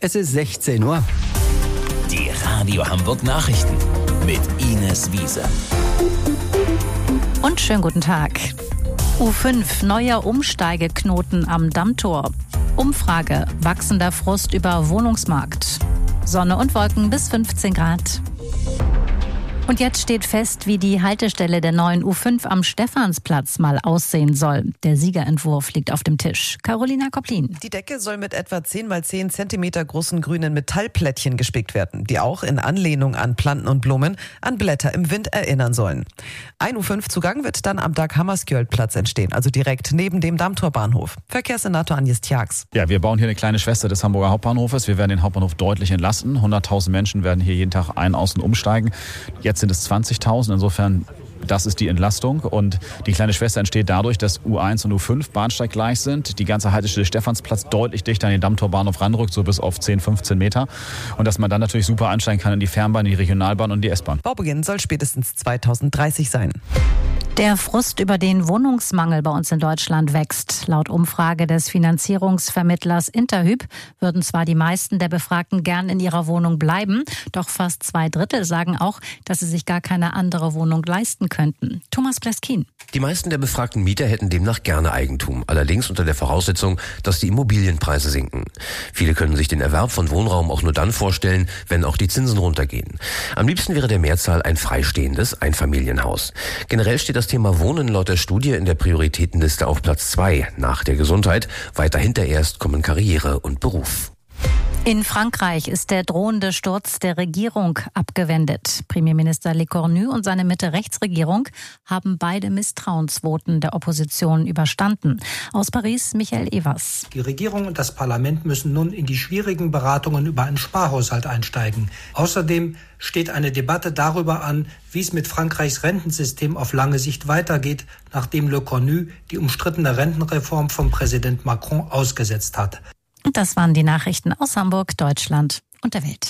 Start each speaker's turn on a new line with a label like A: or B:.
A: Es ist 16 Uhr.
B: Die Radio Hamburg Nachrichten mit Ines Wiese.
C: Und schönen guten Tag. U5, neuer Umsteigeknoten am Dammtor. Umfrage, wachsender Frust über Wohnungsmarkt. Sonne und Wolken bis 15 Grad. Und jetzt steht fest, wie die Haltestelle der neuen U5 am Stephansplatz mal aussehen soll. Der Siegerentwurf liegt auf dem Tisch. Carolina Koplin.
D: Die Decke soll mit etwa 10 x 10 Zentimeter großen grünen Metallplättchen gespickt werden, die auch in Anlehnung an Planten und Blumen an Blätter im Wind erinnern sollen. Ein U5-Zugang wird dann am Dag-Hammarskjöld-Platz entstehen, also direkt neben dem Dammtorbahnhof. Verkehrssenator Agnes Tjax.
E: Ja, wir bauen hier eine kleine Schwester des Hamburger Hauptbahnhofes. Wir werden den Hauptbahnhof deutlich entlasten. 100.000 Menschen werden hier jeden Tag ein-, außen umsteigen. Jetzt sind es 20.000. Insofern, das ist die Entlastung. Und die kleine Schwester entsteht dadurch, dass U1 und U5 bahnsteiggleich sind. Die ganze Haltestelle Stephansplatz deutlich dichter an den Dammtorbahnhof ranrückt, so bis auf 10, 15 Meter. Und dass man dann natürlich super einsteigen kann in die Fernbahn, in die Regionalbahn und die S-Bahn.
D: Baubeginn soll spätestens 2030 sein.
C: Der Frust über den Wohnungsmangel bei uns in Deutschland wächst. Laut Umfrage des Finanzierungsvermittlers Interhyp würden zwar die meisten der Befragten gern in ihrer Wohnung bleiben, doch fast 2/3 sagen auch, dass sie sich gar keine andere Wohnung leisten könnten. Thomas Pleskin.
F: Die meisten der befragten Mieter hätten demnach gerne Eigentum, allerdings unter der Voraussetzung, dass die Immobilienpreise sinken. Viele können sich den Erwerb von Wohnraum auch nur dann vorstellen, wenn auch die Zinsen runtergehen. Am liebsten wäre der Mehrzahl ein freistehendes Einfamilienhaus. Generell steht das Thema Wohnen laut der Studie in der Prioritätenliste auf Platz 2 nach der Gesundheit. Weiter hinter erst kommen Karriere und Beruf.
C: In Frankreich ist der drohende Sturz der Regierung abgewendet. Premierminister Lecornu und seine Mitte-Rechts-Regierung haben beide Misstrauensvoten der Opposition überstanden. Aus Paris Michael Evers.
G: Die Regierung und das Parlament müssen nun in die schwierigen Beratungen über einen Sparhaushalt einsteigen. Außerdem steht eine Debatte darüber an, wie es mit Frankreichs Rentensystem auf lange Sicht weitergeht, nachdem Lecornu die umstrittene Rentenreform von Präsident Macron ausgesetzt hat.
C: Und das waren die Nachrichten aus Hamburg, Deutschland und der Welt.